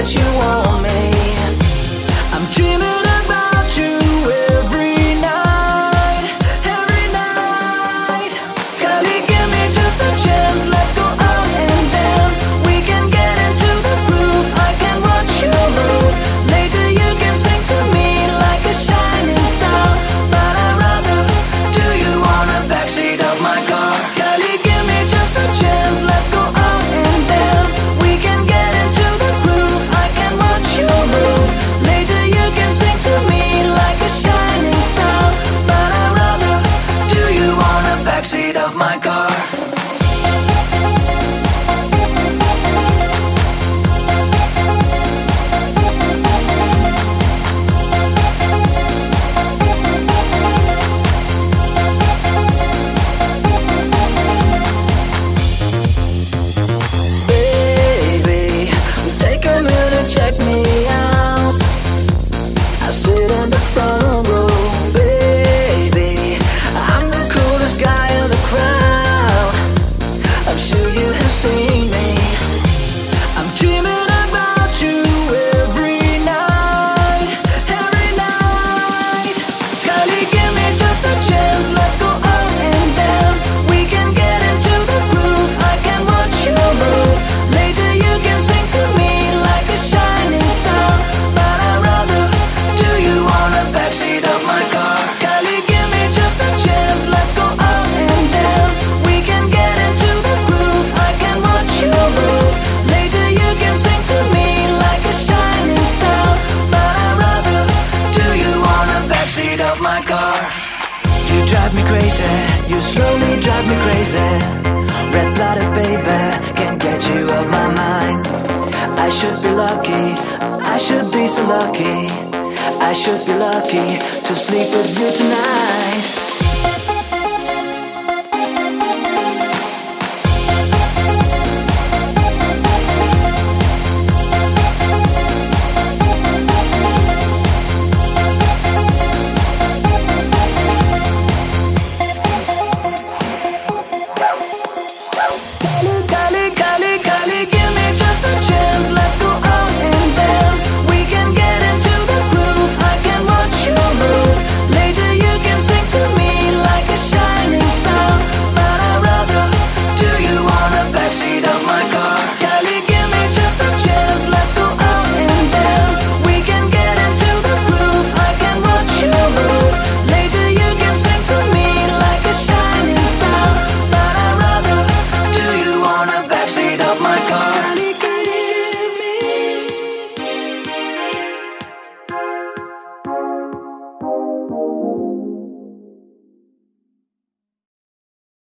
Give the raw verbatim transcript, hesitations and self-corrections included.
that you want me. I'm dreaming about you every night, every night. Kylie, give me just a chance, let's go out and dance. We can get into the groove, I can watch you move. Later you can sing to me like a shining star, but I'd rather do you on the backseat of my car. Kylie, give me just a chance, let's go out and dance. We can get into the groove, I can watch you move. Later you can sing to me like a shining star, but I'd rather do you on the backseat of my car. Baby, take a minute, check me out. I sit in the front row. Baby, I'm the coolest guy in the crowd. I'm sure you have seen me. I'm dreaming about you every night, every night. Kylie, give me just a chance, let's go out and dance. We can get into the groove, I can watch you move. Later you can sing to me like a shining star, but I'd rather do you on the backseat of my car. Kylie, give me just a chance, let's go out and dance. We can get into the groove, I can watch you move. Later you can sing to me like a shining star, but I'd rather do you on the backseat of my car. You drive me crazy, you slowly drive me crazy. Red-blooded baby, can't get you off my mind. I should be lucky, I should be so lucky. I should be lucky to sleep with you tonight.